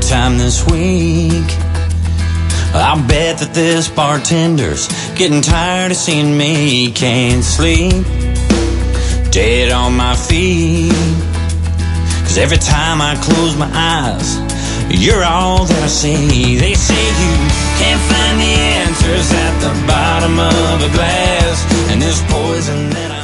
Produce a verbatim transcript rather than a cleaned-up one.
sometime this week. I'll bet that this bartender's getting tired of seeing me. Can't sleep, dead on my feet, 'cause every time I close my eyes, you're all that I see. They say you can't find the answers at the bottom of a glass, and there's poison that I